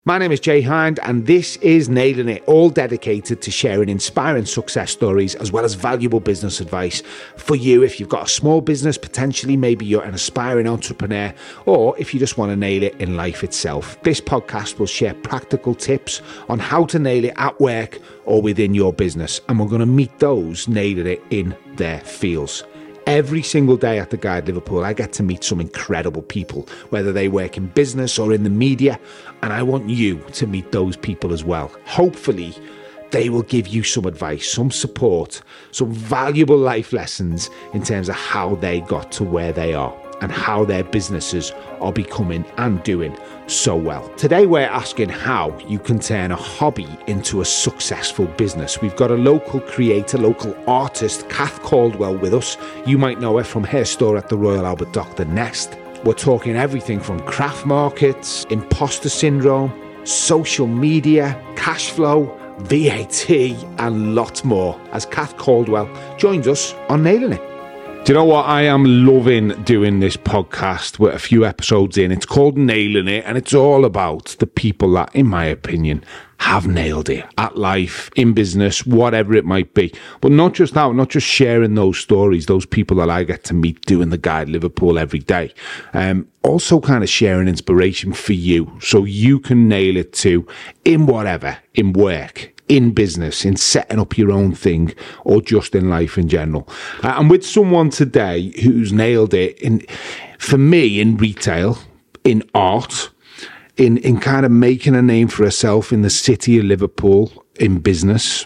My name is Jay Hind, and this is Nailing It, all dedicated to sharing inspiring success stories as well as valuable business advice for you if you've got a small business, potentially maybe you're an aspiring entrepreneur, or if you just want to nail it in life itself. This podcast will share practical tips on how to nail it at work or within your business, and we're going to meet those nailing it in their fields. Every single day at the Guide Liverpool, I get to meet some incredible people, whether they work in business or in the media, and I want you to meet those people as well. Hopefully, they will give you some advice, some support, some valuable life lessons in terms of how they got to where they are and how their businesses are becoming and doing so well. Today, we're asking how you can turn a hobby into a successful business. We've got a local creator, local artist, Kath Caldwell, with us. You might know her from her store at the Royal Albert Dock, The Nest. We're talking everything from craft markets, imposter syndrome, social media, cash flow, VAT, and lots more, as Kath Caldwell joins us on Nailing It. Do you know what? I am loving doing this podcast. We're a few episodes in. It's called Nailing It, and it's all about the people that, in my opinion, have nailed it at life, in business, whatever it might be. But not just that, not just sharing those stories, those people that I get to meet doing the Guide Liverpool every day. Also kind of sharing inspiration for you so you can nail it too in whatever, in work, in business, in setting up your own thing, or just in life in general. I'm with someone today who's nailed it for me, in retail, in art, in kind of making a name for herself in the city of Liverpool, in business.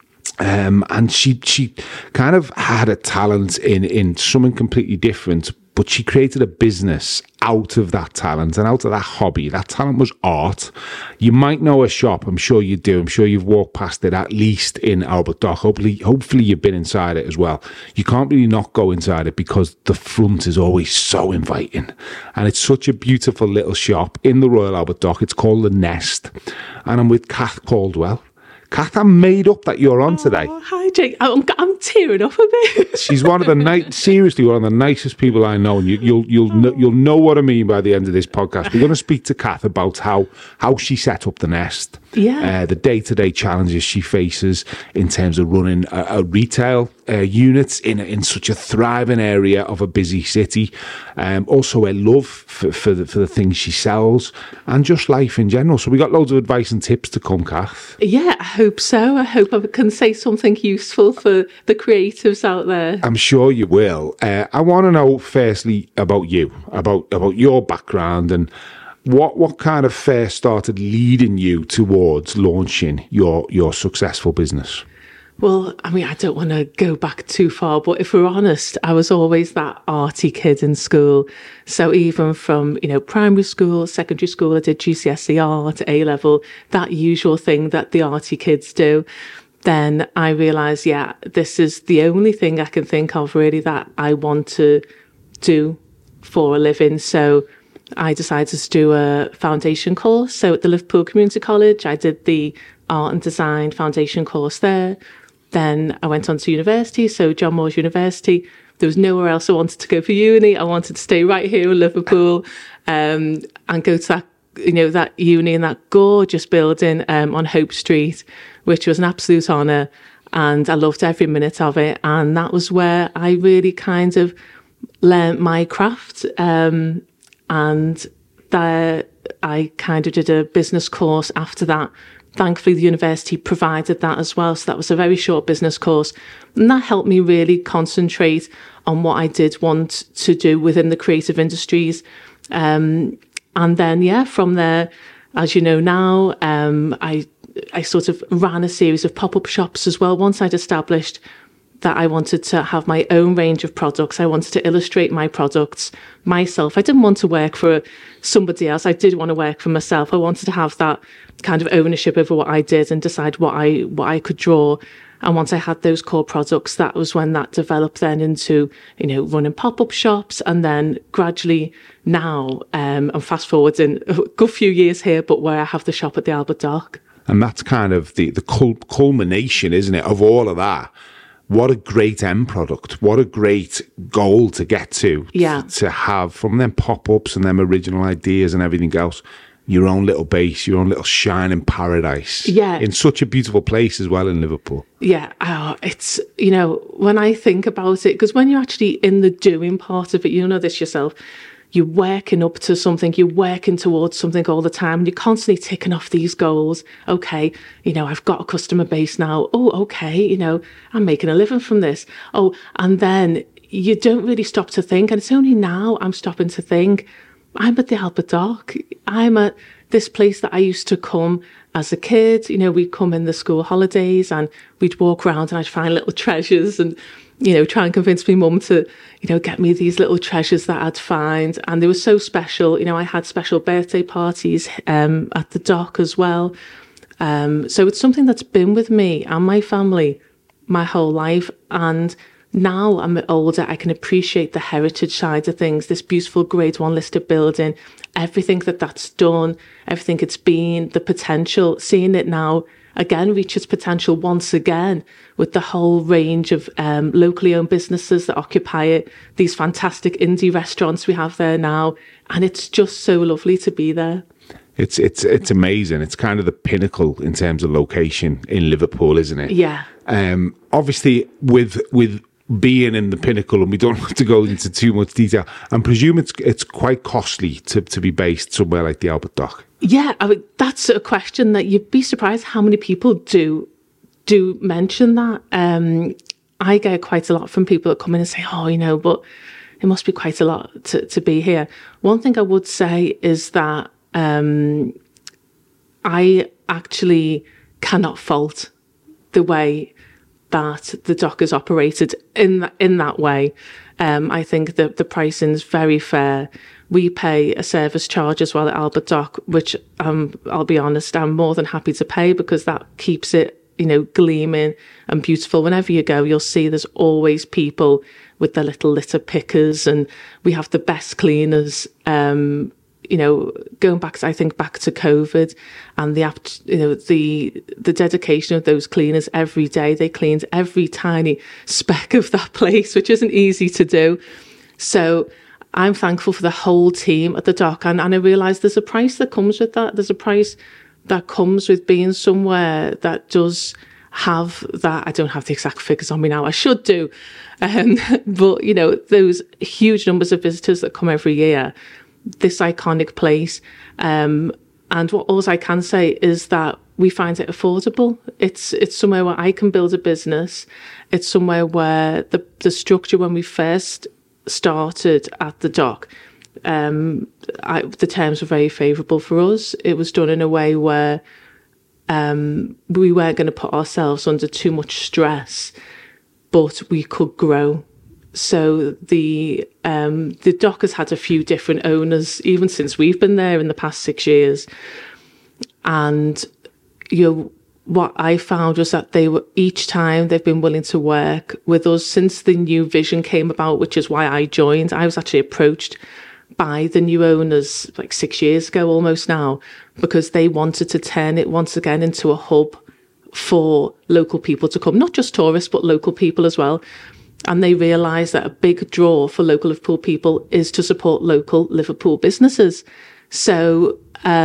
And she kind of had a talent in something completely different, but she created a business out of that talent and out of that hobby. That talent was art. You might know a shop. I'm sure you do. I'm sure you've walked past it, at least in Albert Dock. Hopefully you've been inside it as well. You can't really not go inside it because the front is always so inviting. And it's such a beautiful little shop in the Royal Albert Dock. It's called The Nest. And I'm with Kath Caldwell. Kath, I'm made up that you're on today. Oh, hi, Jake. I'm tearing up a bit. She's one of the seriously one of the nicest people I know, and you'll know what I mean by the end of this podcast. We're going to speak to Kath about how she set up The Nest, the day-to-day challenges she faces in terms of running a retail unit in such a thriving area of a busy city. Also, her love for the things she sells, and just life in general. So we got loads of advice and tips to come, Kath. Yeah, I hope so. I hope I can say something useful for the creatives out there. I'm sure you will. I want to know firstly about you, about your background, and what kind of first started leading you towards launching your successful business. Well, I mean, I don't want to go back too far, but if we're honest, I was always that arty kid in school. So even from, primary school, secondary school, I did GCSE art, A-level, that usual thing that the arty kids do. Then I realised, this is the only thing I can think of really that I want to do for a living. So I decided to do a foundation course. So at the Liverpool Community College, I did the art and design foundation course there. Then I went on to university, so John Moores University. There was nowhere else I wanted to go for uni. I wanted to stay right here in Liverpool and go to that, that uni in that gorgeous building on Hope Street, which was an absolute honour. And I loved every minute of it. And that was where I really kind of learned my craft. And there I kind of did a business course after that. Thankfully, the university provided that as well. So that was a very short business course. And that helped me really concentrate on what I did want to do within the creative industries. And then, from there, as you know now, I sort of ran a series of pop-up shops as well. Once I'd established that I wanted to have my own range of products. I wanted to illustrate my products myself. I didn't want to work for somebody else. I did want to work for myself. I wanted to have that kind of ownership over what I did and decide what I could draw. And once I had those core products, that was when that developed then into, running pop-up shops. And then gradually now, I'm fast forwarding a good few years here, but where I have the shop at the Albert Dock. And that's kind of the culmination, isn't it, of all of that. What a great end product. What a great goal to get to. Yeah. To have from them pop-ups and them original ideas and everything else. your own little base, your own little shining paradise. Yeah. In such a beautiful place as well in Liverpool. Yeah. It's, when I think about it, because when you're actually in the doing part of it, you know this yourself, you're working up to something, you're working towards something all the time, and you're constantly ticking off these goals. Okay, I've got a customer base now. Oh, okay, I'm making a living from this. Oh, and then you don't really stop to think. And it's only now I'm stopping to think, I'm at the Albert Dock. I'm at this place that I used to come as a kid. We'd come in the school holidays and we'd walk around and I'd find little treasures and, try and convince my mum to, get me these little treasures that I'd find. And they were so special. I had special birthday parties at the dock as well. So it's something that's been with me and my family my whole life. And now I'm older, I can appreciate the heritage side of things, this beautiful Grade 1 listed building, everything that's done, everything it's been, the potential, seeing it now again reach its potential once again with the whole range of locally owned businesses that occupy it, these fantastic indie restaurants we have there now, and it's just so lovely to be there. It's amazing. It's kind of the pinnacle in terms of location in Liverpool, isn't it? Yeah. Obviously, with being in the pinnacle, and we don't have to go into too much detail, I presume it's quite costly to be based somewhere like the Albert Dock. Yeah, that's a question that you'd be surprised how many people do mention that. I get quite a lot from people that come in and say, but it must be quite a lot to be here. One thing I would say is that I actually cannot fault the way that the dock is operated in that way. I think that the pricing is very fair. We pay a service charge as well at Albert Dock, which I'll be honest, I'm more than happy to pay because that keeps it, gleaming and beautiful. Whenever you go, you'll see there's always people with their little litter pickers, and we have the best cleaners. Going back to COVID and the dedication of those cleaners every day. They cleaned every tiny speck of that place, which isn't easy to do. So I'm thankful for the whole team at the dock. And I realise there's a price that comes with that. There's a price that comes with being somewhere that does have that. I don't have the exact figures on me now. I should do. But, those huge numbers of visitors that come every year, this iconic place. And what all I can say is that we find it affordable. It's somewhere where I can build a business. It's somewhere where the structure, when we first started at the dock, the terms were very favourable for us. It was done in a way where we weren't going to put ourselves under too much stress, but we could grow. So the dock has had a few different owners, even since we've been there in the past 6 years. And what I found was that each time they've been willing to work with us since the new vision came about, which is why I joined. I was actually approached by the new owners like 6 years ago almost now, because they wanted to turn it once again into a hub for local people to come, not just tourists, but local people as well. And they realised that a big draw for local Liverpool people is to support local Liverpool businesses. So,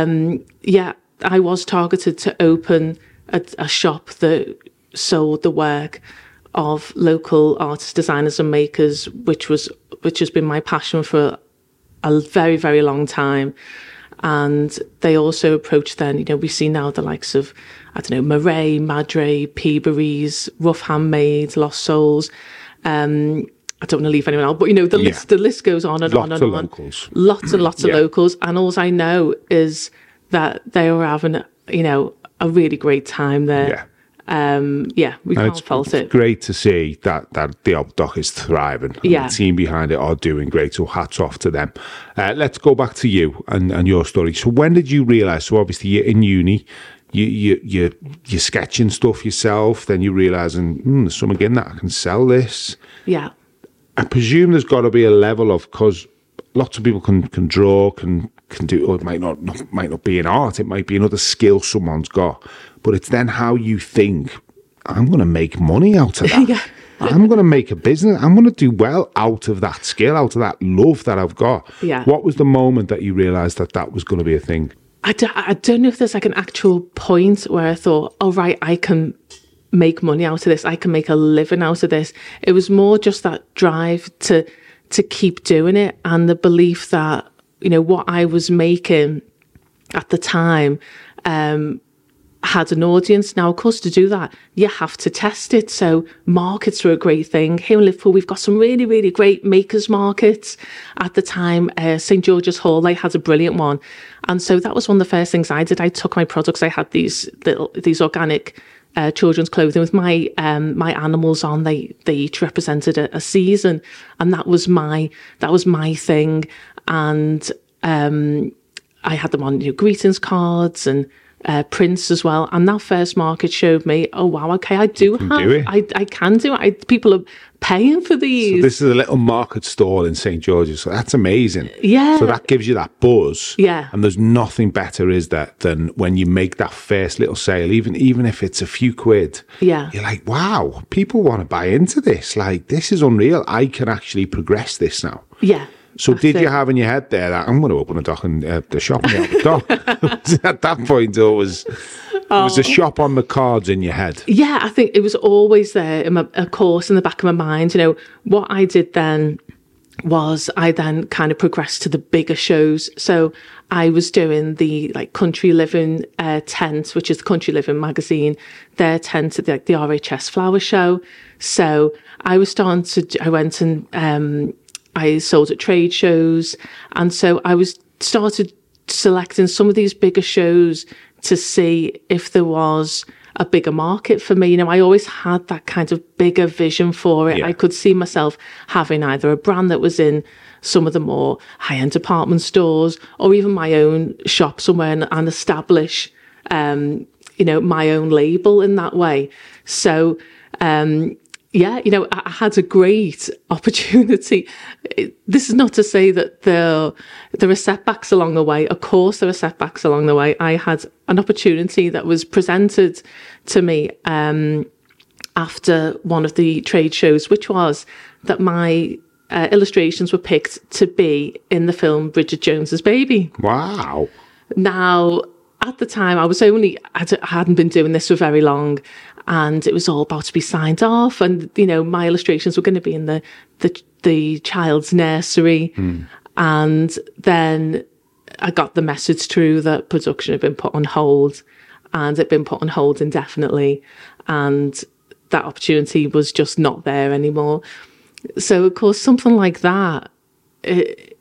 I was targeted to open a shop that sold the work of local artists, designers and makers, which has been my passion for a very, very long time. And they also approached then, we see now the likes of, Murray, Madre, Peaberry's, Rough Handmade, Lost Souls. I don't want to leave anyone out, but the list goes on and on and on. Locals. Lots and lots of locals. And all I know is that they were having, a really great time there. We can't fault it. It's great to see that the Albert Dock is thriving. Yeah. The team behind it are doing great, so hats off to them. Let's go back to you and your story. So when did you realise, so obviously you're in uni, you're sketching stuff yourself, then you're realising, there's something in that, I can sell this. Yeah. I presume there's got to be a level of, because lots of people can draw, can do, or it might not be in art, it might be another skill someone's got, but it's then how you think, I'm going to make money out of that. Yeah. I'm going to make a business. I'm going to do well out of that skill, out of that love that I've got. Yeah. What was the moment that you realised that was going to be a thing? I don't know if there's like an actual point where I thought, oh, right, I can make money out of this. I can make a living out of this. It was more just that drive to keep doing it, and the belief that, you know, what I was making at the time had an audience. Now, of course, to do that, you have to test it. So markets are a great thing. Here in Liverpool, we've got some really, really great makers markets. At the time, St. George's Hall, they had a brilliant one. And so that was one of the first things I did. I took my products. I had these organic children's clothing with my animals on. They each represented a season, and that was my thing. And I had them on, you know, greetings cards and prints as well. And that first market showed me, oh wow, okay, I can do it. People are paying for these. So this is a little market stall in St. George's. So that's amazing. Yeah. So that gives you that buzz. Yeah. And there's nothing better, is there, than when you make that first little sale, even if it's a few quid. Yeah. You're like, wow, people want to buy into this. Like, this is unreal. I can actually progress this now. Yeah. So did you have in your head there that I'm going to open a dock in the shop in the dock? At that point, it was a shop on the cards in your head? Yeah, I think it was always there, of course, in the back of my mind. You know, what I did then was I then kind of progressed to the bigger shows. So I was doing the like Country Living tent, which is the Country Living magazine, their tent at the RHS Flower Show. So I went and I sold at trade shows. And so I started selecting some of these bigger shows to see if there was a bigger market for me. You know, I always had that kind of bigger vision for it. Yeah. I could see myself having either a brand that was in some of the more high-end department stores, or even my own shop somewhere and establish, you know, my own label in that way. So, yeah, you know, I had a great opportunity. This is not to say that there are setbacks along the way. Of course, there are setbacks along the way. I had an opportunity that was presented to me after one of the trade shows, which was that my illustrations were picked to be in the film Bridget Jones's Baby. Wow. Now, at the time, I hadn't been doing this for very long, and it was all about to be signed off. And, you know, my illustrations were going to be in the child's nursery. And then I got the message through that production had been put on hold, and it'd been put on hold indefinitely. And that opportunity was just not there anymore. So, of course, something like that, at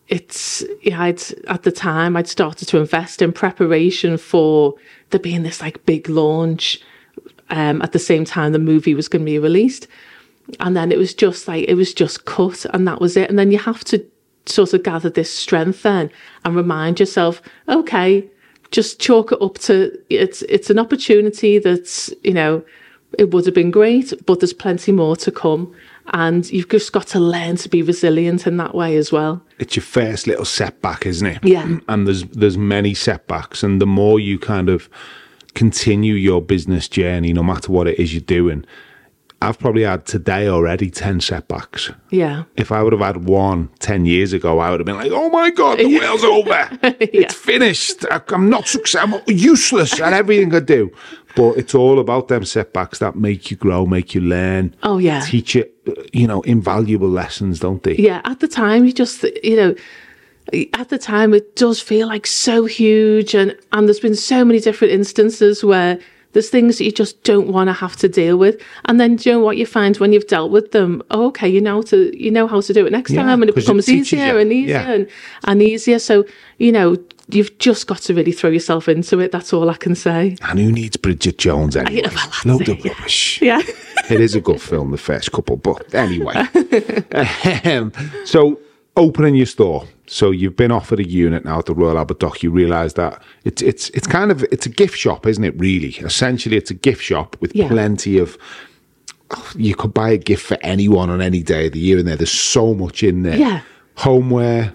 the time I'd started to invest in preparation for there being this like big launch. At the same time the movie was going to be released, and then it was just cut, and that was it. And then you have to sort of gather this strength then and remind yourself, okay, just chalk it up to it's an opportunity that's, you know, it would have been great, but there's plenty more to come. And you've just got to learn to be resilient in that way as well. It's your first little setback, isn't it? Yeah. And there's many setbacks, and the more you kind of continue your business journey, no matter what it is you're doing. I've probably had today already 10 setbacks. Yeah. If I would have had one 10 years ago, I would have been like, oh my God, the whale's over. It's finished. I'm not successful. I'm useless at everything I do. But it's all about them setbacks that make you grow, make you learn. Oh, yeah. Teach you, you know, invaluable lessons, don't they? Yeah. At the time, you just, you know, at the time, it does feel like so huge. And there's been so many different instances where there's things that you just don't want to have to deal with. And then, do you know what you find when you've dealt with them? Oh, okay, you know how to do it next time. And it becomes easier and easier and easier. So, you know, you've just got to really throw yourself into it. That's all I can say. And who needs Bridget Jones anyway? Load of rubbish. Yeah. It is a good film, the first couple. But anyway. So, opening your store. So you've been offered a unit now at the Royal Albert Dock. You realise that it's a gift shop, isn't it? Really, essentially, it's a gift shop with plenty of. You could buy a gift for anyone on any day of the year, and there's so much in there. Yeah, homeware,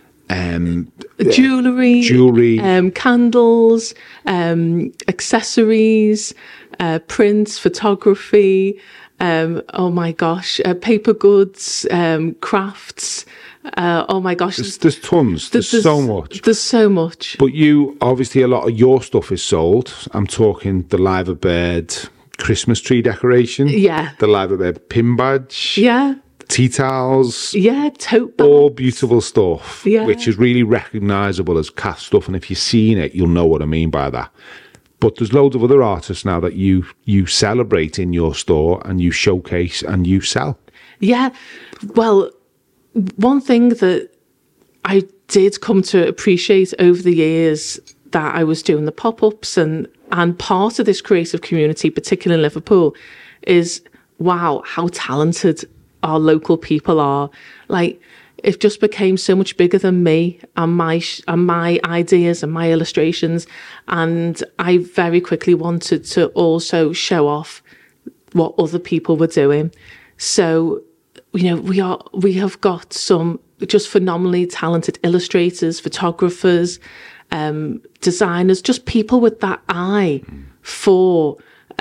jewellery, candles, accessories, prints, photography. Oh my gosh, paper goods, crafts. Oh my gosh. There's tons. There's so much. There's so much. But you, obviously, a lot of your stuff is sold. I'm talking the Live a Bird Christmas tree decoration. Yeah. The Live a Bird pin badge. Yeah. Tea towels. Yeah, tote bags. All beautiful stuff, Yeah. which is really recognisable as Kath stuff. And if you've seen it, you'll know what I mean by that. But there's loads of other artists now that you celebrate in your store and you showcase and you sell. Yeah. Well, one thing that I did come to appreciate over the years that I was doing the pop-ups and part of this creative community, particularly in Liverpool, is, wow, how talented our local people are. Like, it just became so much bigger than me and my ideas and my illustrations. And I very quickly wanted to also show off what other people were doing. So, you know, we have got some just phenomenally talented illustrators, photographers, designers, just people with that eye for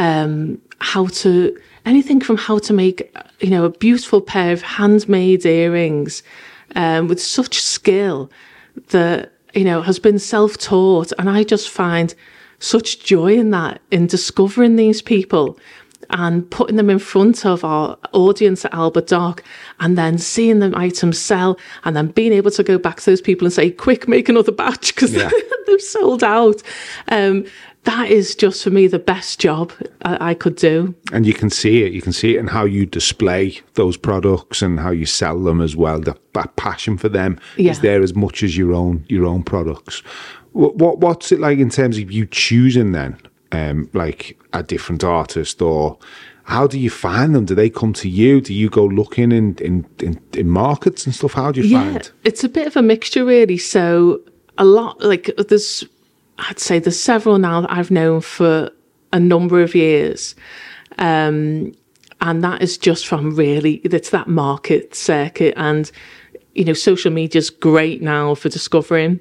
anything from how to make, you know, a beautiful pair of handmade earrings with such skill that, you know, has been self-taught. And I just find such joy in that, in discovering these people and putting them in front of our audience at Albert Dock, and then seeing them items sell, and then being able to go back to those people and say, quick, make another batch, because they've sold out. That is just, for me, the best job I could do. And you can see it. You can see it in how you display those products and how you sell them as well. That passion for them is there as much as your own products. What's it like in terms of you choosing then? Like a different artist, or how do you find them? Do they come to you? Do you go looking in markets and stuff? How do you find? It's a bit of a mixture, really. So a lot, like I'd say there's several now that I've known for a number of years. And that is just from it's that market circuit. And, you know, social media's great now for discovering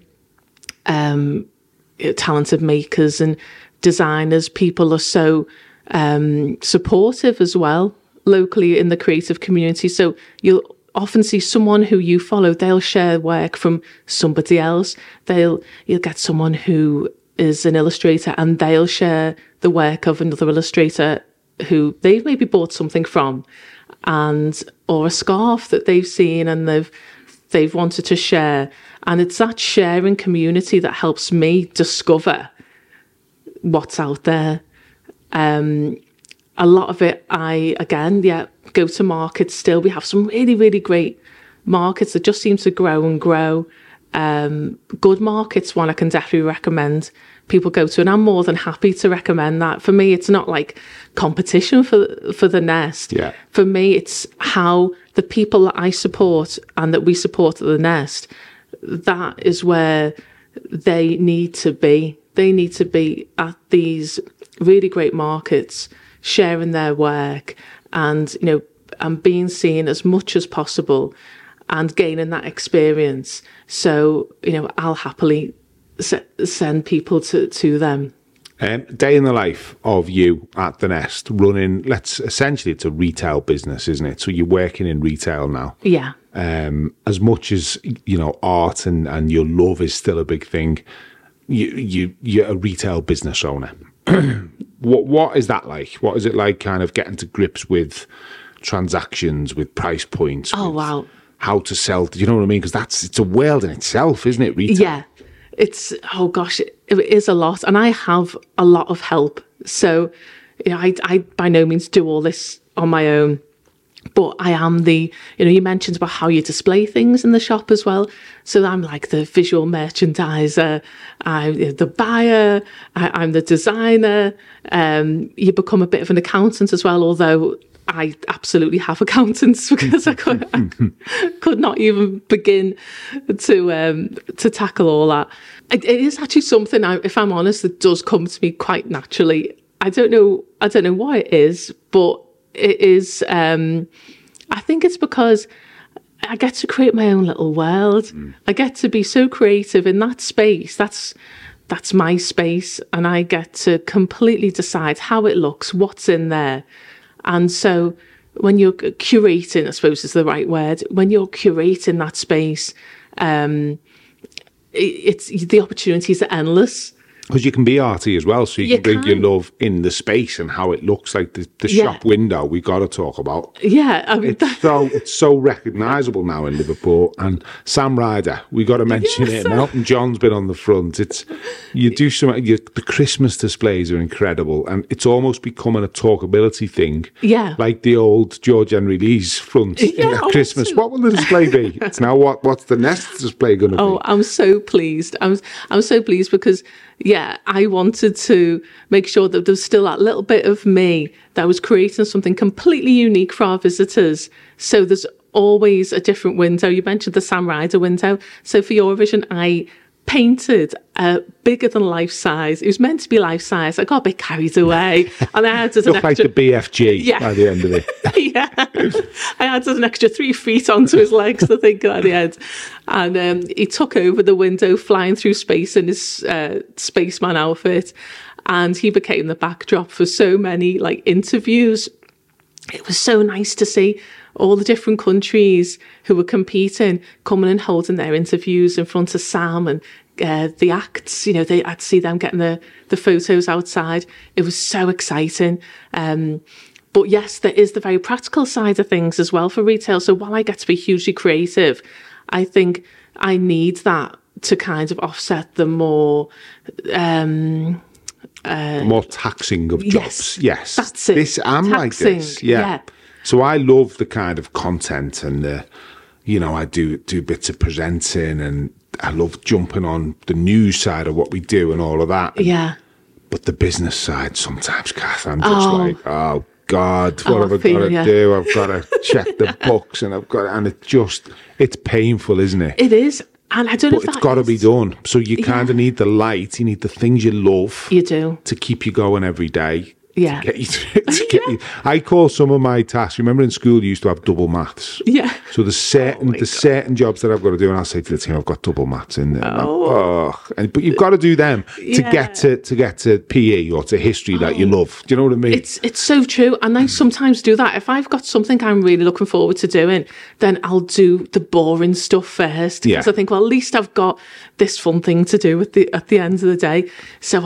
talented makers and designers. People are so supportive as well locally in the creative community. So you'll often see someone who you follow, they'll share work from somebody else. You'll get someone who is an illustrator and they'll share the work of another illustrator who they've maybe bought something from, or a scarf that they've seen and they've wanted to share. And it's that sharing community that helps me discover what's out there. A lot of it, go to markets still. We have some really, really great markets that just seem to grow and grow. Good markets, one I can definitely recommend people go to, and I'm more than happy to recommend that. For me, it's not like competition for the Nest. Yeah. For me, it's how the people that I support and that we support at the Nest, that is where they need to be. They need to be at these really great markets, sharing their work and, you know, and being seen as much as possible and gaining that experience. So, you know, I'll happily send people to them. Day in the life of you at the Nest, running, essentially it's a retail business, isn't it? So you're working in retail now. Yeah. As much as, you know, art and your love is still a big thing, you're a retail business owner. What is that like? What is it like kind of getting to grips with transactions, with price points? Oh, wow. How to sell, do you know what I mean? Because it's a world in itself, isn't it, retail? Yeah. It's, oh gosh, it is a lot. And I have a lot of help. So, you know, I by no means do all this on my own. But I am you mentioned about how you display things in the shop as well. So I'm like the visual merchandiser, I'm the buyer, I'm the designer. You become a bit of an accountant as well, although I absolutely have accountants because I could not even begin to tackle all that. It is actually something, if I'm honest, that does come to me quite naturally. I don't know why it is, but it is, I think it's because I get to create my own little world. I get to be so creative in that space. That's my space, and I get to completely decide how it looks, what's in there. And so curating, I suppose is the right word, when you're curating that space, it's the opportunities are endless. Because you can be arty as well, so you can bring your love in the space and how it looks, like the shop window we got to talk about. Yeah, I mean, it's so recognisable now in Liverpool. And Sam Ryder, we got to mention it. Elton John's been on the front. You do something. The Christmas displays are incredible, and it's almost becoming a talkability thing. Yeah, like the old George Henry Lee's front at Christmas. What will the display be? It's now what's the next display going to be? Oh, I'm so pleased. I'm so pleased because. Yeah, I wanted to make sure that there's still that little bit of me that was creating something completely unique for our visitors. So there's always a different window. You mentioned the Sam Ryder window. So for Eurovision, I painted a bigger than life size. It was meant to be life size. I got a bit carried away, and I added an extra. Like the BFG by the end of it. Yeah, I added an extra 3 feet onto his legs, I think, at the end. And he took over the window, flying through space in his spaceman outfit, and he became the backdrop for so many interviews. It was so nice to see all the different countries who were competing coming and holding their interviews in front of Sam and the acts. I'd see them getting the photos outside. It was so exciting. But yes, there is the very practical side of things as well for retail. So while I get to be hugely creative, I think I need that to kind of offset the more taxing of jobs. Yes, that's it. I'm taxing, like this. Yeah. So I love the kind of content and I do bits of presenting, and I love jumping on the news side of what we do and all of that. Yeah. But the business side sometimes, Kath, I'm just like, oh God, what have I got to do? I've got to check the books, and it's painful, isn't it? It is. And I don't know if it's got to be done. So you kind of need the light, you need the things you love. You do. To keep you going every day. Yeah. To get you. I call some of my tasks, remember in school you used to have double maths? Yeah. So there's certain jobs that I've got to do, and I'll say to the team, I've got double maths in there. But you've got to do them to get to PE or to history that you love. Do you know what I mean? It's so true. And I sometimes do that. If I've got something I'm really looking forward to doing, then I'll do the boring stuff first. Because I think, well, at least I've got this fun thing to do at the end of the day. So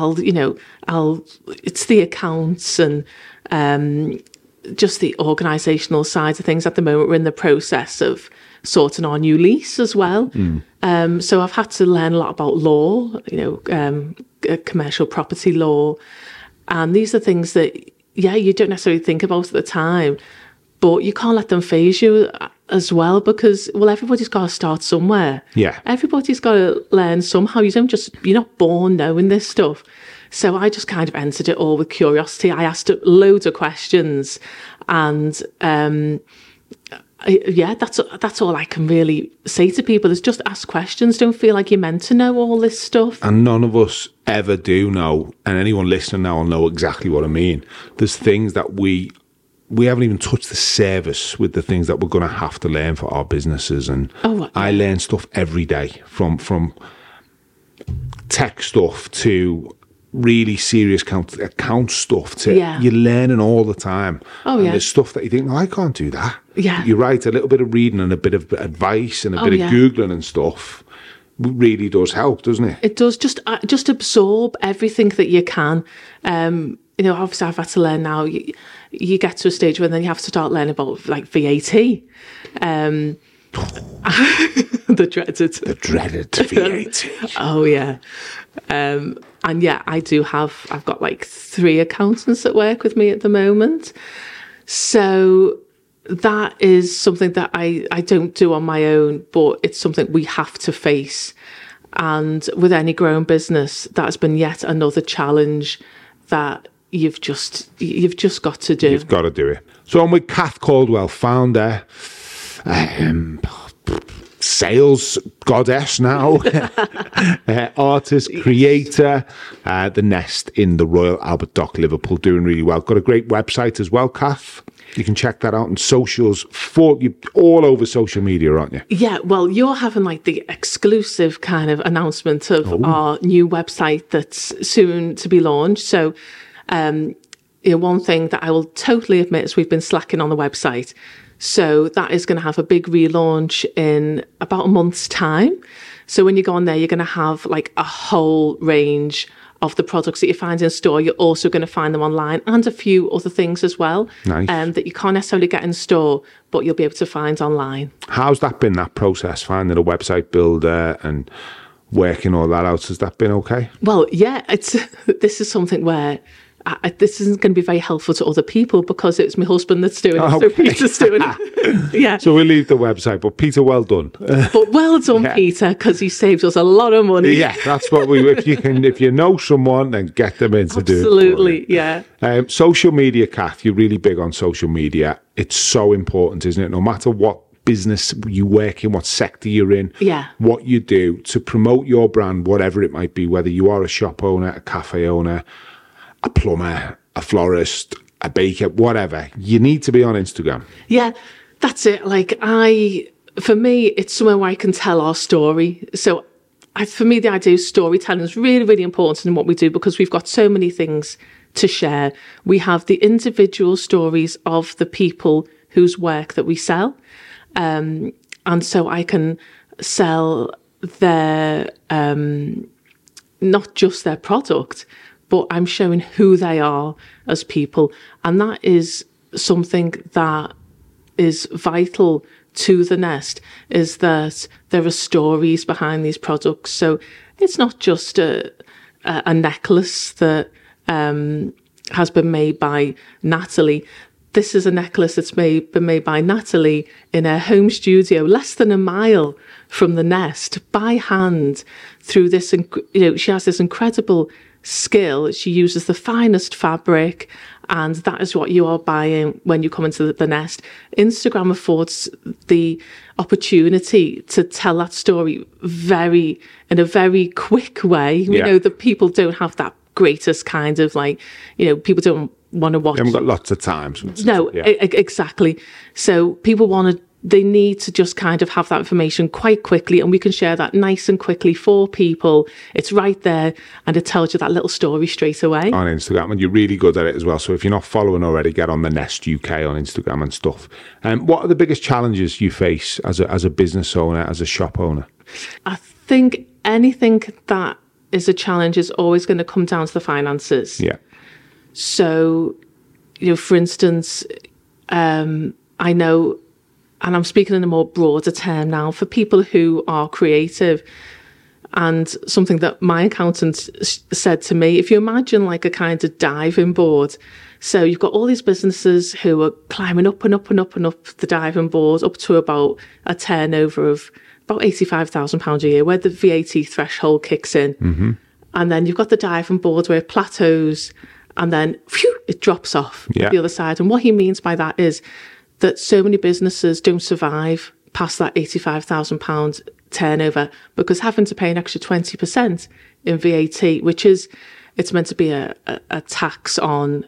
it's the accounts and just the organisational side of things. At the moment, we're in the process of sorting our new lease as well. So I've had to learn a lot about law, commercial property law. And these are things that, you don't necessarily think about at the time, but you can't let them faze you as well, because, everybody's got to start somewhere. Yeah. Everybody's got to learn somehow. You're not born knowing this stuff. So I just kind of entered it all with curiosity. I asked loads of questions, and that's all I can really say to people is just ask questions. Don't feel like you're meant to know all this stuff. And none of us ever do know, and anyone listening now will know exactly what I mean. There's things that we haven't even touched the surface with the things that we're going to have to learn for our businesses. And I learn stuff every day, from tech stuff to really serious account stuff to you're learning all the time. And there's stuff that you think, no, I can't do that. Yeah. You're right, a little bit of reading and a bit of advice and a bit of Googling and stuff really does help, doesn't it? It does. Just absorb everything that you can. Obviously I've had to learn now. You get to a stage where then you have to start learning about VAT. The dreaded VAT. Oh yeah. And I do I've got 3 accountants that work with me at the moment. So that is something that I don't do on my own, but it's something we have to face. And with any growing business, that's been yet another challenge that you've just got to do. You've got to do it. So I'm with Kath Caldwell, founder, sales goddess now, artist, creator, the Nest in the Royal Albert Dock, Liverpool, doing really well. Got a great website as well, Kath. You can check that out on socials, all over social media, aren't you? Yeah, well, you're having the exclusive kind of announcement of our new website that's soon to be launched. So one thing that I will totally admit is we've been slacking on the website. So that is going to have a big relaunch in about a month's time. So when you go on there, you're going to have like a whole range of the products that you find in store. You're also going to find them online and a few other things as well. Nice. That you can't necessarily get in store, but you'll be able to find online. How's that been, that process, finding a website builder and working all that out? Has that been okay? Well, yeah, this is something where this isn't going to be very helpful to other people because it's my husband that's doing it, so Peter's doing it. Yeah. So we'll leave the website, but Peter, well done. But well done, Peter, because he saved us a lot of money. Yeah, that's what if you know someone, then get them in to do it. Absolutely, yeah. Social media, Kath, you're really big on social media. It's so important, isn't it? No matter what business you work in, what sector you're in, what you do to promote your brand, whatever it might be, whether you are a shop owner, a cafe owner, a plumber, a florist, a baker, whatever, you need to be on Instagram. Yeah, that's it. Like for me, it's somewhere where I can tell our story. So for me, the idea of storytelling is really, really important in what we do because we've got so many things to share. We have the individual stories of the people whose work that we sell. And so I can sell their, not just their product, but I'm showing who they are as people. And that is something that is vital to the Nest, is that there are stories behind these products. So it's not just a necklace that has been made by Natalie. This is a necklace that's been made by Natalie in her home studio, less than a mile from the Nest, by hand, through this, she has this incredible skill. She uses the finest fabric, and that is what you are buying when you come into the Nest. Instagram affords the opportunity to tell that story in a very quick way. We know that people don't have that greatest kind of people don't want to watch. They haven't got lots of time. No, exactly. So people they need to just kind of have that information quite quickly, and we can share that nice and quickly for people. It's right there, and it tells you that little story straight away. On Instagram, and you're really good at it as well. So if you're not following already, get on the Nest UK on Instagram and stuff. What are the biggest challenges you face as a business owner, as a shop owner? I think anything that is a challenge is always going to come down to the finances. Yeah. So, for instance, I know, and I'm speaking in a more broader term now, for people who are creative, and something that my accountant said to me, if you imagine like a kind of diving board, so you've got all these businesses who are climbing up and up and up and up the diving board, up to about a turnover of about £85,000 a year, where the VAT threshold kicks in. Mm-hmm. And then you've got the diving board where it plateaus, and then it drops off at the other side. And what he means by that is that so many businesses don't survive past that £85,000 turnover because having to pay an extra 20% in VAT, which it's meant to be a tax on,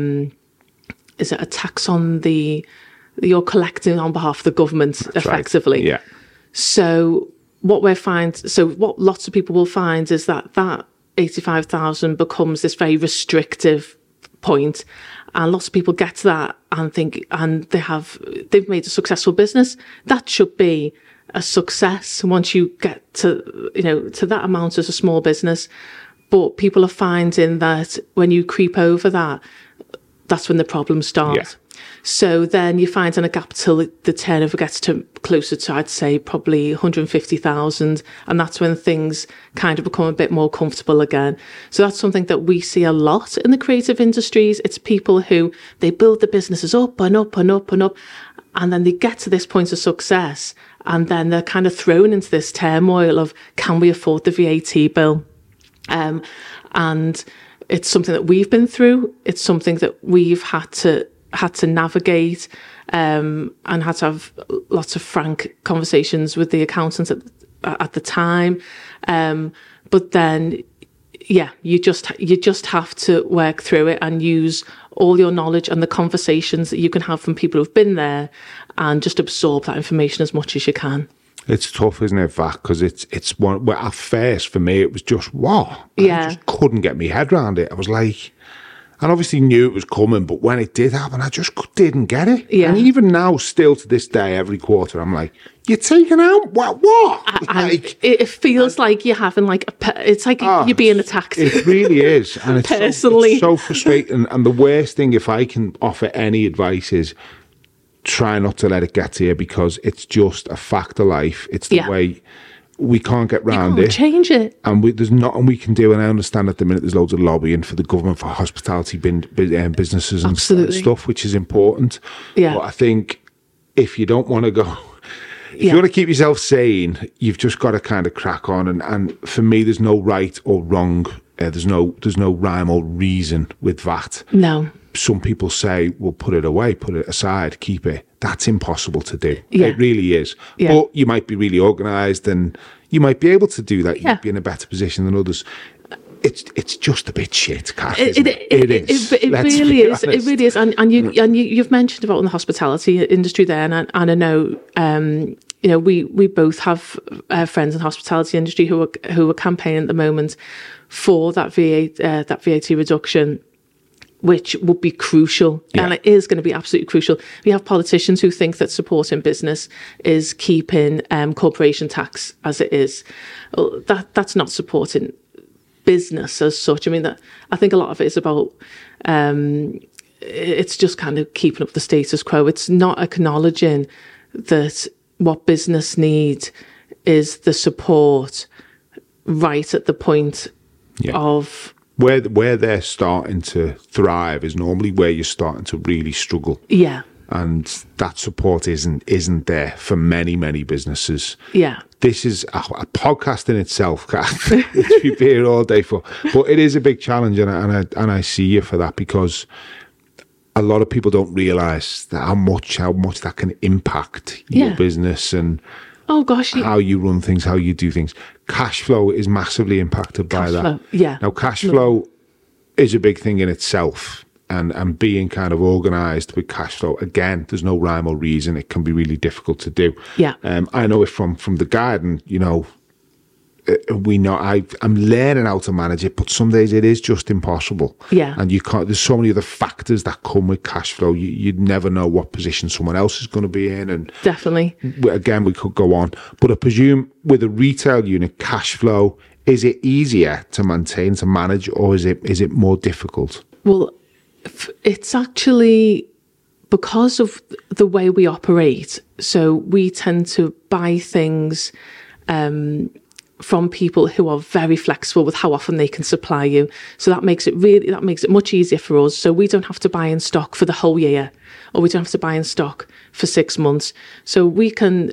is it a tax on you're collecting on behalf of the government. That's effectively. Right. Yeah. So what lots of people will find is that 85,000 becomes this very restrictive point, and lots of people get to that and think, and they've made a successful business. That should be a success once you get to that amount as a small business. But people are finding that when you creep over that, that's when the problems start. Yeah. So then you find in a gap till the turnover gets to closer to, I'd say, probably 150,000. And that's when things kind of become a bit more comfortable again. So that's something that we see a lot in the creative industries. It's people who, they build the businesses up and up and up and up. And then they get to this point of success. And then they're kind of thrown into this turmoil of, can we afford the VAT bill? And it's something that we've been through. It's something that we've had to navigate, and had to have lots of frank conversations with the accountants at the time. But then, you just have to work through it and use all your knowledge and the conversations that you can have from people who've been there, and just absorb that information as much as you can. It's tough, isn't it, Vac? Because it's one. Well, at first, for me, it was just wow. I just couldn't get my head around it. I was like, And obviously knew it was coming, but when it did happen, I just didn't get it. Yeah. And even now, still to this day, every quarter, I'm like, you're taking out what? Like, it feels like you're having like it's like you're being attacked. It really is, and it's personally so frustrating. And the worst thing, if I can offer any advice, is try not to let it get to you, because it's just a fact of life. It's the way. We can't get round it. Change it. And there's nothing we can do. And I understand at the minute there's loads of lobbying for the government for hospitality businesses and stuff, which is important. Yeah. But I think if you don't want to go, if you want to keep yourself sane, you've just got to kind of crack on. And for me, there's no right or wrong. There's no rhyme or reason with that. No. Some people say, well, put it away, put it aside, keep it. That's impossible to do. Yeah. It really is. Yeah. But you might be really organised and you might be able to do that. You might be in a better position than others. It's just a bit shit, Kat, isn't it? It is. It really is. It really is. And you've mentioned about in the hospitality industry there, and I know we both have friends in the hospitality industry who are campaigning at the moment for that VAT reduction, which would be crucial. Yeah. And it is going to be absolutely crucial. We have politicians who think that supporting business is keeping corporation tax as it is. Well, that's not supporting business as such. I mean, I think a lot of it is about it's just kind of keeping up the status quo. It's not acknowledging that what business need is the support right at the point of where they're starting to thrive is normally where you're starting to really struggle. Yeah. And that support isn't there for many, many businesses. Yeah. This is a podcast in itself, Kat, which we've been here all day for. But it is a big challenge, and I see you for that, because a lot of people don't realise that how much that can impact your business and how you run things, how you do things. Cash flow is massively impacted by that. Yeah. Now, cash flow is a big thing in itself. And being kind of organised with cash flow, again, there's no rhyme or reason. It can be really difficult to do. Yeah. I know it from the garden, I'm learning how to manage it, but some days it is just impossible. Yeah. And you can't, there's so many other factors that come with cash flow. You'd never know what position someone else is going to be in. And definitely. Again, we could go on. But I presume with a retail unit, cash flow, is it easier to maintain, to manage, or is it more difficult? Well, it's actually because of the way we operate. So we tend to buy things from people who are very flexible with how often they can supply you. So that makes it much easier for us. So we don't have to buy in stock for the whole year, or we don't have to buy in stock for 6 months. So we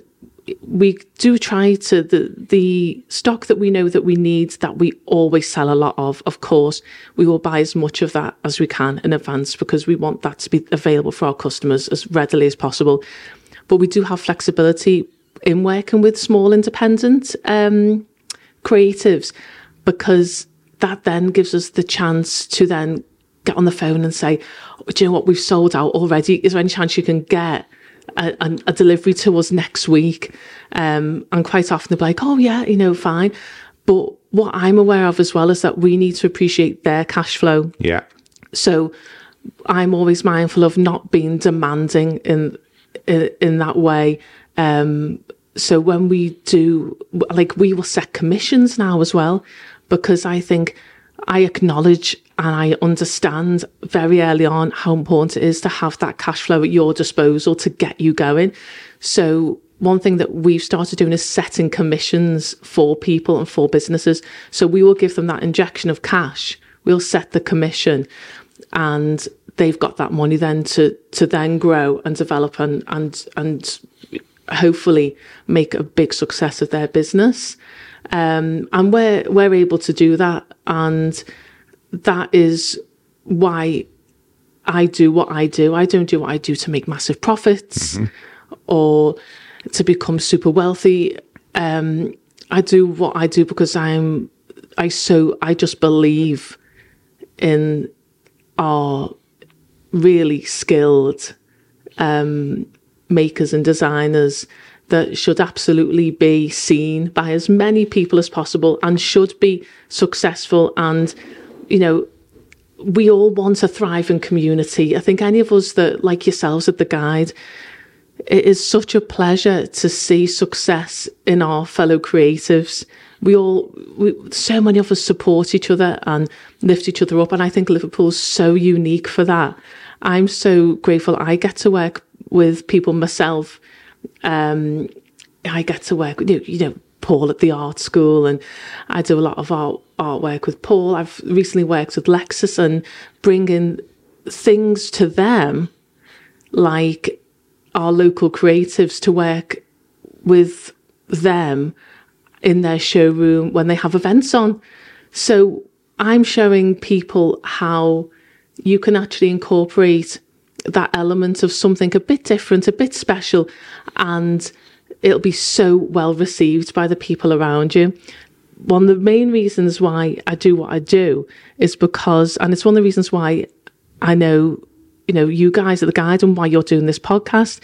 do try to, the stock that we know that we need, that we always sell a lot of course, we will buy as much of that as we can in advance, because we want that to be available for our customers as readily as possible. But we do have flexibility in working with small independent creatives, because that then gives us the chance to then get on the phone and say, do you know what, we've sold out already. Is there any chance you can get a delivery to us next week? And quite often they'll be like, oh yeah, fine. But what I'm aware of as well is that we need to appreciate their cash flow. Yeah. So I'm always mindful of not being demanding in that way. So when we do, we will set commissions now as well, because I think I acknowledge and I understand very early on how important it is to have that cash flow at your disposal to get you going. So one thing that we've started doing is setting commissions for people and for businesses. So we will give them that injection of cash. We'll set the commission, and they've got that money then to then grow and develop and hopefully make a big success of their business. And we're able to do that, and that is why I do what I do. I don't do what I do to make massive profits or to become super wealthy. I do what I do because I just believe in our really skilled makers and designers that should absolutely be seen by as many people as possible and should be successful. And, we all want a thriving community. I think any of us that, like yourselves at The Guide, it is such a pleasure to see success in our fellow creatives. So many of us support each other and lift each other up. And I think Liverpool's so unique for that. I'm so grateful I get to work with people myself. I get to work with, Paul at the art school, and I do a lot of artwork with Paul. I've recently worked with Lexus and bringing things to them, like our local creatives, to work with them in their showroom when they have events on. So I'm showing people how you can actually incorporate that element of something a bit different, a bit special, and it'll be so well received by the people around you. One of the main reasons why I do what I do is because, and it's one of the reasons why I know, you guys at The Guide and why you're doing this podcast,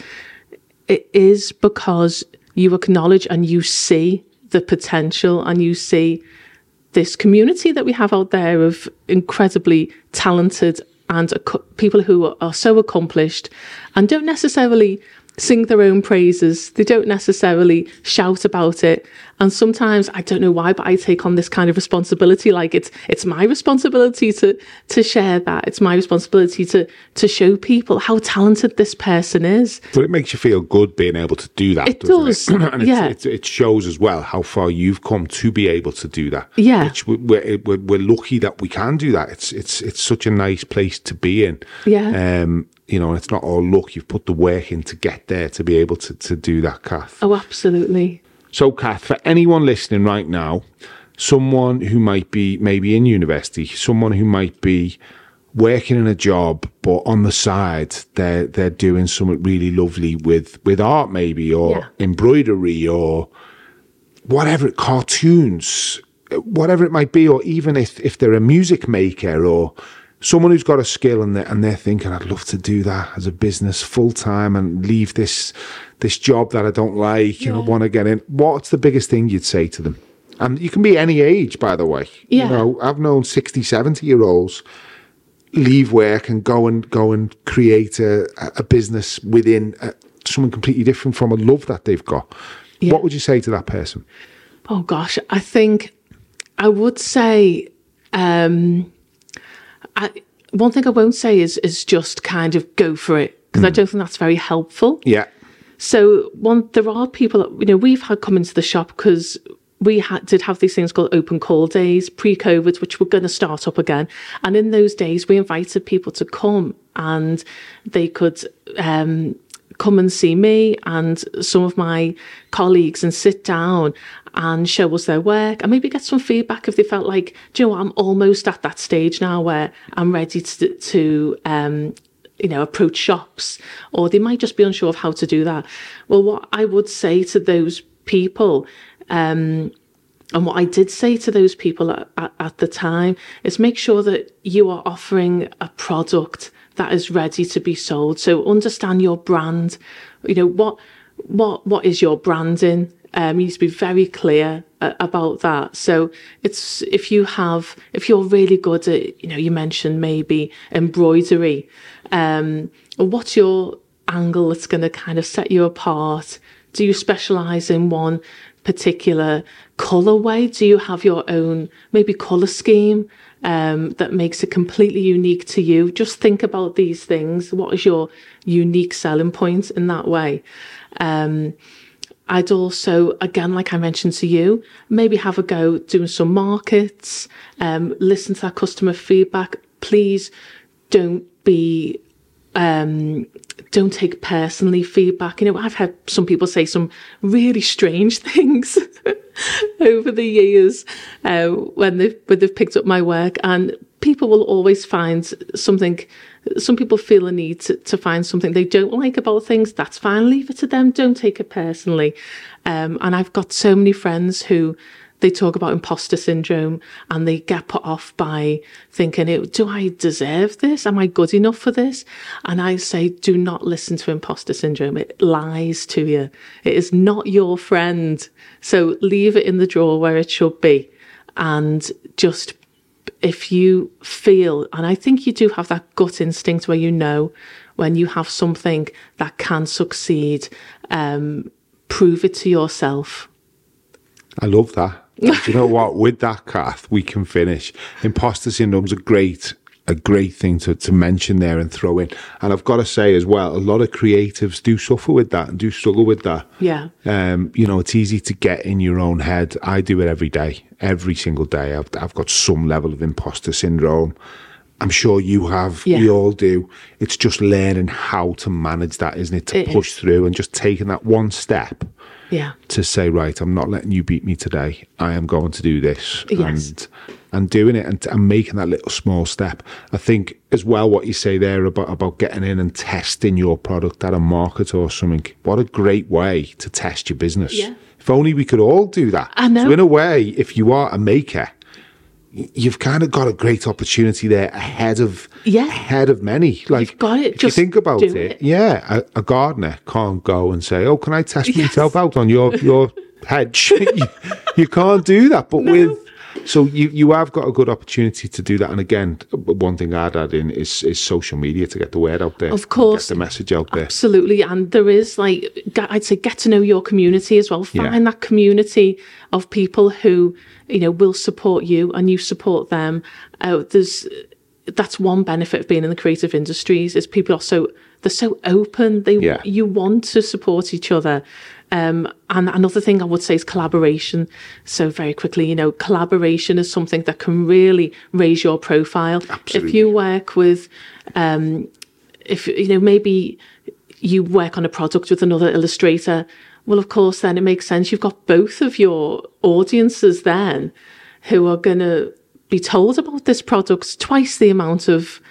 it is because you acknowledge and you see the potential, and you see this community that we have out there of incredibly talented and people who are so accomplished and don't necessarily sing their own praises. They don't necessarily shout about it. And sometimes, I don't know why, but I take on this kind of responsibility. Like it's my responsibility to share that. It's my responsibility to show people how talented this person is. But it makes you feel good being able to do that. It does. And it shows as well how far you've come to be able to do that. Yeah. We're lucky that we can do that. It's such a nice place to be in. Yeah. It's not all luck. You've put the work in to get there, to be able to do that, Kath. Oh, absolutely. So, Kath, for anyone listening right now, someone who might be maybe in university, someone who might be working in a job, but on the side, they're doing something really lovely with art maybe, or embroidery, or whatever, cartoons, whatever it might be, or even if they're a music maker or someone who's got a skill and they're thinking, I'd love to do that as a business full time and leave this job that I don't like and I want to get in. What's the biggest thing you'd say to them? And you can be any age, by the way. Yeah. I've known 60, 70-year-olds leave work and go and create a business within something completely different from a love that they've got. Yeah. What would you say to that person? Oh gosh, I think I would say, one thing I won't say is just kind of go for it, because I don't think that's very helpful. Yeah. So there are people, we've had come into the shop because we did have these things called open call days pre-COVID, which were going to start up again. And in those days, we invited people to come, and they could come and see me and some of my colleagues and sit down and show us their work and maybe get some feedback if they felt like, do you know what, I'm almost at that stage now where I'm ready to approach shops, or they might just be unsure of how to do that. Well, what I would say to those people, and what I did say to those people at the time, is make sure that you are offering a product that is ready to be sold. So understand your brand. What is your branding? You need to be very clear about that. So if you're really good at, you mentioned maybe embroidery, what's your angle that's going to kind of set you apart? Do you specialize in one particular colorway? Do you have your own maybe color scheme that makes it completely unique to you? Just think about these things. What is your unique selling point in that way? I'd also, again, like I mentioned to you, maybe have a go doing some markets, listen to that customer feedback. Please don't take personally feedback. I've had some people say some really strange things over the years when they've picked up my work, and people will always find something. Some people feel a need to find something they don't like about things. That's fine. Leave it to them. Don't take it personally. And I've got so many friends who they talk about imposter syndrome, and they get put off by thinking, do I deserve this? Am I good enough for this? And I say, do not listen to imposter syndrome. It lies to you. It is not your friend. So leave it in the drawer where it should be, and just if you feel, and I think you do have that gut instinct where you know when you have something that can succeed, prove it to yourself. I love that. Do you know what? With that, Kath, we can finish. Imposter syndrome's a great thing to mention there and throw in. And I've got to say as well, a lot of creatives do suffer with that and do struggle with that. Yeah. You know, it's easy to get in your own head. I do it every day, every single day. I've got some level of imposter syndrome. I'm sure you have. Yeah. We all do. It's just learning how to manage that, isn't it? To push through and just taking that one step. Yeah. To say, right, I'm not letting you beat me today. I am going to do this. Yes. And doing it and making that little small step. I think as well what you say there about getting in and testing your product at a market or something. What a great way to test your business. Yeah. If only we could all do that. I know. So in a way, if you are a maker, you've kind of got a great opportunity there ahead of many. Like, you've got it. If you think about it, a gardener can't go and say, "Oh, can I test myself out on your hedge?" you can't do that. But so you have got a good opportunity to do that. And again, one thing I'd add in is social media to get the word out there. Of course. Get the message out there. Absolutely. And there is, like, I'd say, get to know your community as well. Find that community of people who, you know, will support you and you support them. That's one benefit of being in the creative industries is people they're so open. You want to support each other. And another thing I would say is collaboration. So very quickly, you know, collaboration is something that can really raise your profile. Absolutely. If you work with, if, you know, maybe you work on a product with another illustrator, well, of course, then it makes sense. You've got both of your audiences then who are going to be told about this product, twice the amount of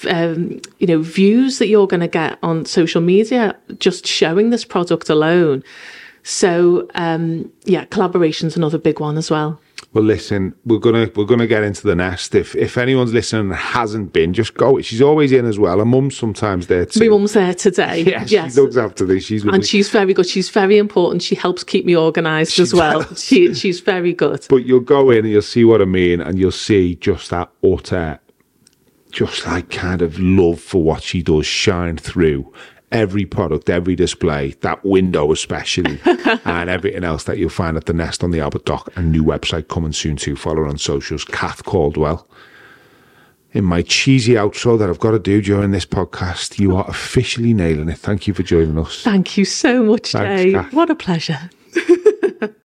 views that you're going to get on social media just showing this product alone. So collaboration's another big one as well. Well, listen, we're gonna get into the nest. If anyone's listening and hasn't been, just go. She's always in as well. Her mum's sometimes there too. My mum's there today. Yes. She looks after this. She's very good. She's very important. She helps keep me organised as well. She's very good. But you'll go in and you'll see what I mean, and you'll see just that utter, just like kind of love for what she does shine through every product, every display, that window especially, and everything else that you'll find at the Nest on the Albert Dock. A new website coming soon too. Follow her on socials, Kath Caldwell. In my cheesy outro that I've got to do during this podcast, you are officially nailing it. Thank you for joining us. Thank you so much, Dave. What a pleasure.